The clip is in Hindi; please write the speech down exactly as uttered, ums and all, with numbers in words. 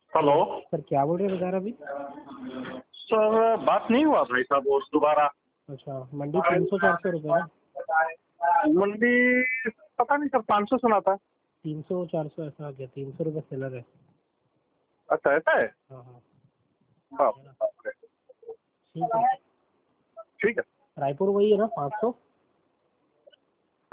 हेलो सर क्या बोल रहे हैं बता रहा अभी? सर, बात नहीं हुआ भाई साहब और दोबारा। अच्छा, मंडी तीन सौ चार सौ रुपये ना? मंडी पता नहीं सर, पाँच सौ सुना था। तीन सौ चार सौ ऐसा आ गया, तीन सौ रुपये सेलर है। अच्छा, ऐसा है। हाँ हाँ हाँ, ठीक है। ठीक है। रायपुर वही है ना, पाँच सौ?